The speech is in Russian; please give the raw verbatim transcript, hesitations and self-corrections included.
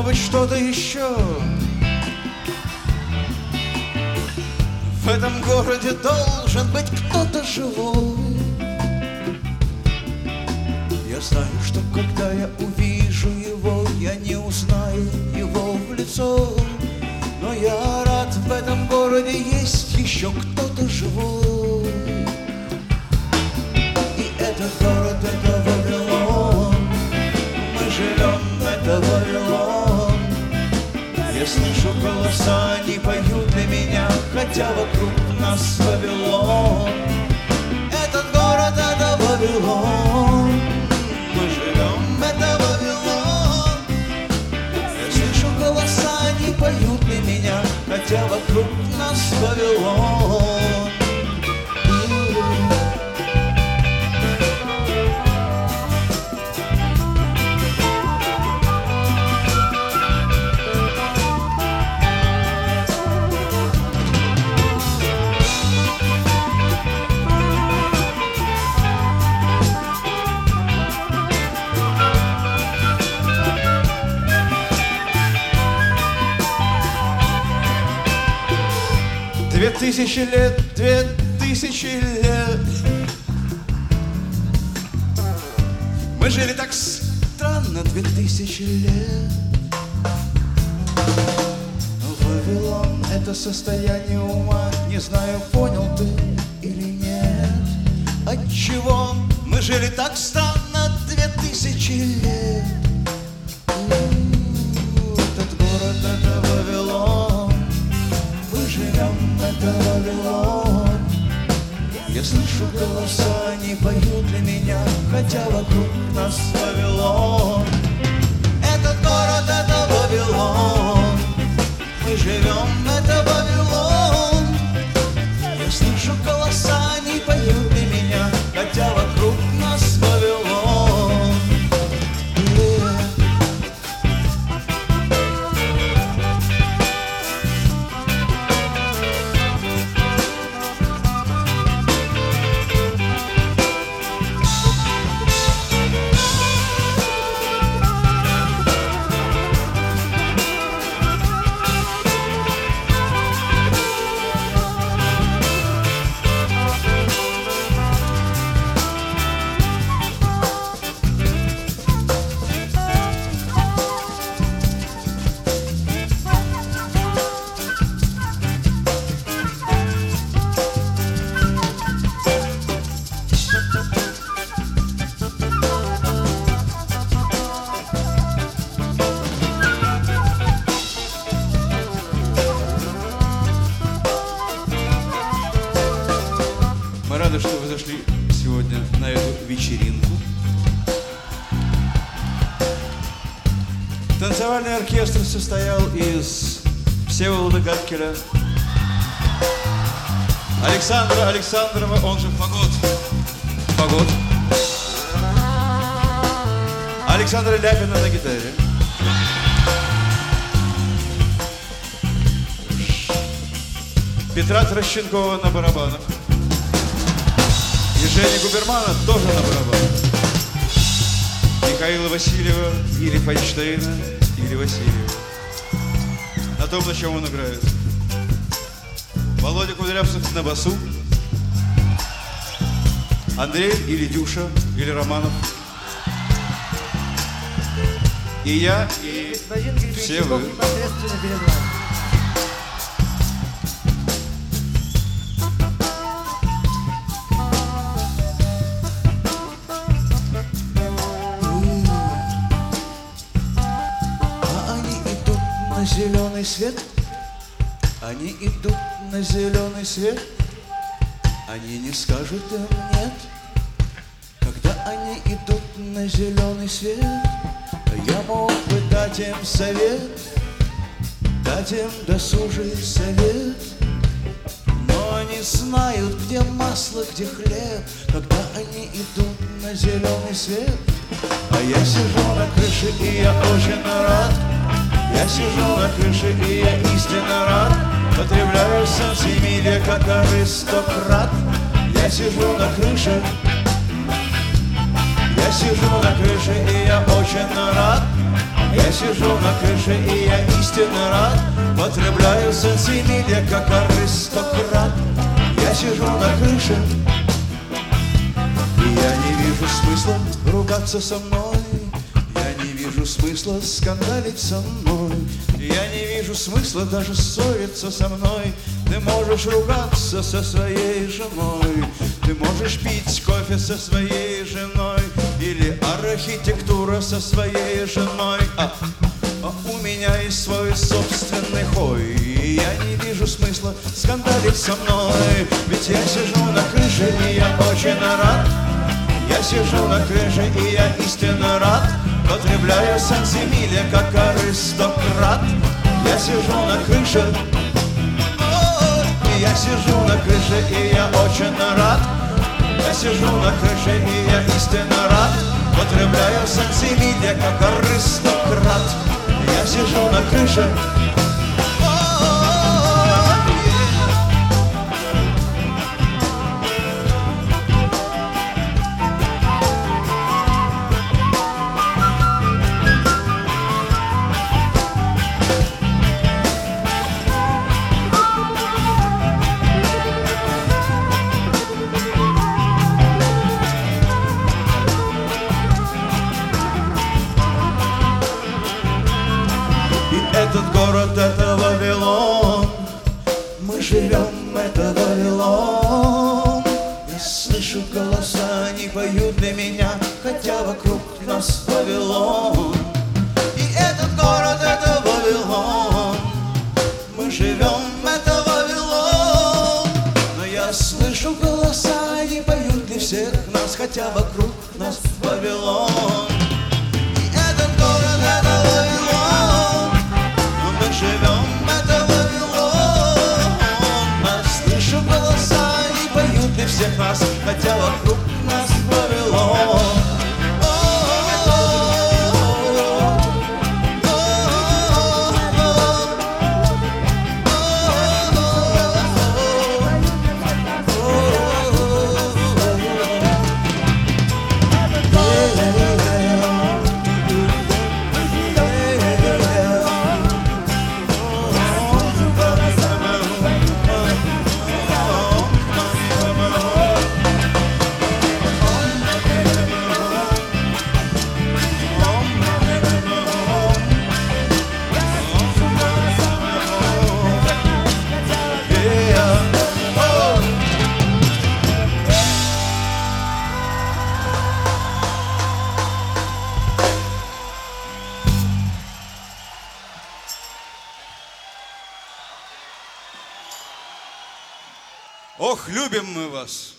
быть, что-то еще. В этом городе должен быть кто-то живой. Я знаю, что когда я увижу его, я не узнаю его в лицо. Но я рад, в этом городе есть еще кто-то живой. И этот город — это Вавилон. Мы живем, это Вавилон. Я слышу голоса, они поют для меня, хотя вокруг нас Вавилон. Этот город — это Вавилон. Мы живем, это Вавилон. Я слышу голоса, они поют для меня, хотя вокруг нас Вавилон. Две тысячи лет, две тысячи лет мы жили так странно, две тысячи лет. Вавилон — это состояние ума, не знаю, понял ты или нет. Отчего мы жили так странно две тысячи лет? Этот город — это Вавилон. Мы живем, это Вавилон. Я слышу голоса, они поют для меня, хотя вокруг нас Вавилон. Этот город — это Вавилон. Мы живем, это Вавилон. Я слышу голоса, они поют для меня, хотя вокруг нас Вавилон. Мы рады, что вы зашли сегодня на эту вечеринку. Танцевальный оркестр состоял из Всеволода Гатькеля, Александра Александрова, он же Фагот, Фагот, Александра Ляпина на гитаре, Петра Трощенкова на барабанах и Женя Губермана тоже на барабанах, Михаила Васильева или Файнштейна, или Васильева, на том, на чем он играет, Володя Кудрявцев на басу, Андрей или Дюша, или Романов, и я, и все вы. Зеленый свет, они идут на зеленый свет, они не скажут им нет. Когда они идут на зеленый свет, я мог бы дать им совет, дать им досужий совет, но они знают, где масло, где хлеб, когда они идут на зеленый свет. А я сижу на крыше, и я очень рад. Я сижу на крыше, и я истинно рад. Потребляю сантимилия, как аристократ. Я сижу на крыше, я сижу на крыше, и я очень рад. Я сижу на крыше, и я истинно рад, потребляю сенсимилья, как аристократ. Я сижу на крыше, и я не вижу смысла ругаться со мной. Я не вижу смысла скандалить со мной. Я не вижу смысла даже ссориться со мной. Ты можешь ругаться со своей женой, ты можешь пить кофе со своей женой, или архитектура со своей женой. А, а у меня есть свой собственный хой, и я не вижу смысла скандалить со мной. Ведь я сижу на крыше, и я очень рад. Я сижу на крыше, и я истинно рад, потребляю сенсимилья, как аристократ. Я сижу на крыше, и я сижу на крыше, и я очень рад. Я сижу на крыше, и я истинно рад, потребляю сенсимилья, как аристократ. Я сижу на крыше. Этот город, это Вавилон, мы живем, это Вавилон. Я слышу голоса, они поют для меня, хотя вокруг нас Вавилон. И этот город, это Вавилон, мы живем, это Вавилон. Но я слышу голоса, они поют для всех нас, хотя вокруг нас Вавилон. И этот город, это Вавилон, мы живем, это Вавилон. Я слышу голоса, они поют для всех нас, хотя вокруг нас Вавилон. Ох, любим мы вас!